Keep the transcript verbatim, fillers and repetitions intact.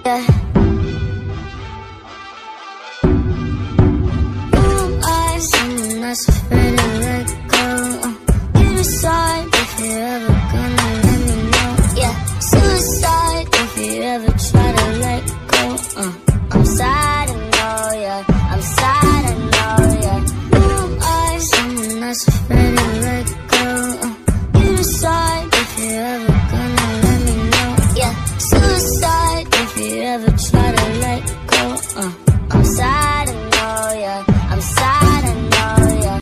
Yeah. Who am I? Someone that's afraid to let go. uh, You decide if you're ever gonna let me know. Yeah, suicide if you ever try to let go. uh, I'm sad, I know, yeah. I'm sad, I know, yeah. Who am I? Someone that's afraid to let go. uh, You decide if you're ever gonna let me know. Yeah, suicide if you ever try to let go.